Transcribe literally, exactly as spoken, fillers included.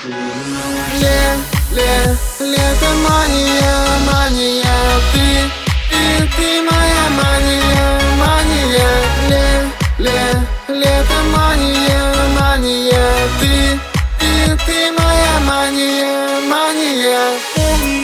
Ле, ле, лето мания, мания. Ты, ты, ты моя мания, мания. Ле, ле, лето мания, мания. Ты, ты, ты моя мания, мания.